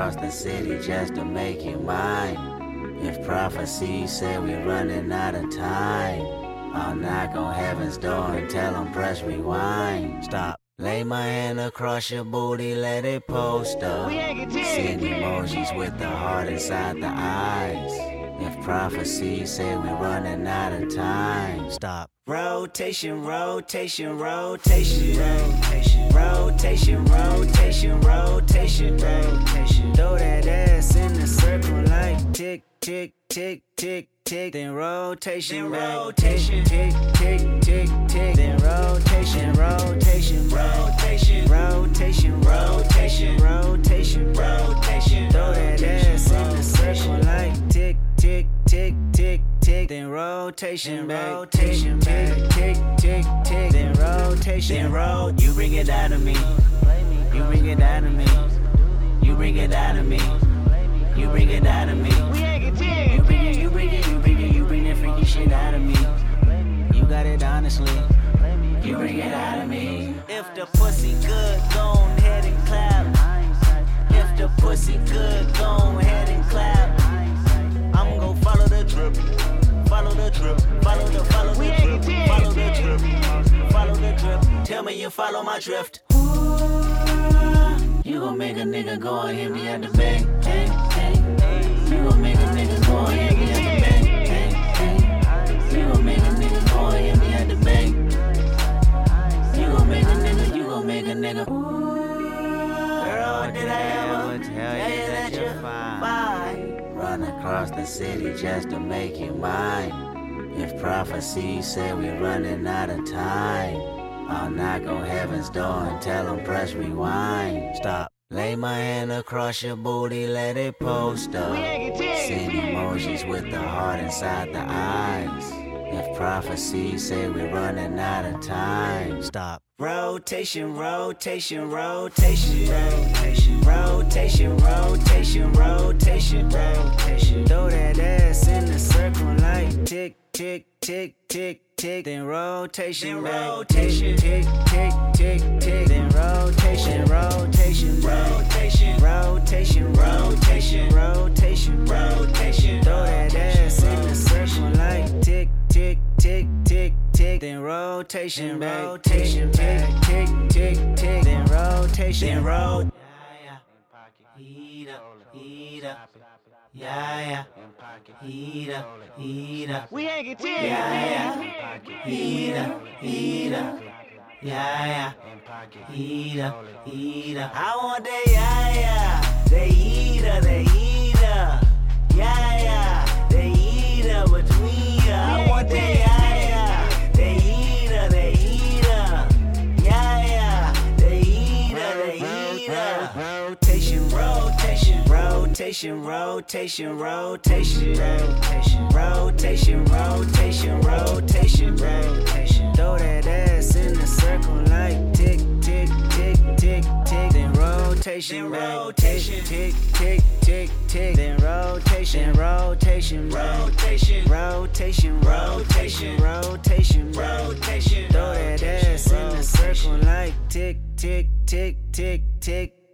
across the city just to make you mine. If prophecy said we're running out of time, I'll knock on heaven's door and tell them press rewind. Stop. Lay my hand across your booty, let it post up. Send emojis with the heart inside the eyes. If prophecy say we're running out of time, stop. Rotation, rotation, rotation, rotation, rotation, rotation, rotation, rotation. Throw that ass in the circle like tick, tick, tick, tick, tick. Then rotation, rotation, tick, tick, tick, tick. Then rotation, rotation, rotation, rotation, rotation, rotation, rotation. Throw that ass in the circle like tick, tick, tick, tick, tick. Then rotation, rotation, tick, tick, tick, tick. Then rotation, then roll. You bring it out of me. You bring it out of me. You bring it out of me. You bring it out of me. You bring it, you bring it, you bring it, you bring that freaky shit out of me. You got it honestly. You bring it out of me. If the pussy good, go ahead and clap. If the pussy good, go ahead and clap. I'm gon' follow the drip. Follow the drip. Follow the drip. Follow the drip. Follow the drip. Tell me you follow my drift. You gon' make a nigga go and hit me at the bank. Hey, hey. You gon' make a nigga go and hit me at the bank. Hey, hey. You gon' make a nigga go and hit me at the bank. You gon' make a nigga, you gon' make a nigga. Girl, did I ever tell you that you're fine? Run across the city just to make you mine. If prophecy said we're running out of time, I'll knock on heaven's door and tell them press rewind. Stop. Lay my hand across your booty, let it post up. Send emojis with the heart inside the eyes. If prophecy say we're running out of time, stop. Rotation, rotation, rotation, rotation, rotation, rotation, rotation, rotation. Throw that ass in the circle like tick, tick, tick, tick, tick. Then rotation, rotation, tick, tick, tick, tick. Then rotation, rotation, rotation, rotation, rotation, rotation, rotation. Throw that ass in the circle like tick, tick, tick, tick, tick. Then rotation, rotation, tick, tick, tick, tick. Then rotation, then roll. Heat up, heat up. Yeah, heat up, heat up. We ain't get here. Yeah, heat up, heat up. Yeah, heat up, heat up. I want that, yeah, the heater, the heater. Yeah, the heater between ya. I want that, yeah, the heater, the heater. Yeah, the heater, the heater. Rotation, rotation, rotation, rotation, rotation, rotation, rotation, rotation, rotation, rotation. Throw that ass in the circle like tick, tick, tick, tick, tick. Then rotation, rotation, tick, tick, tick, tick. Then rotation, rotation, rotation, rotation, rotation, rotation, rotation. Throw that ass in the circle like tick, tick, tick, tick, tick.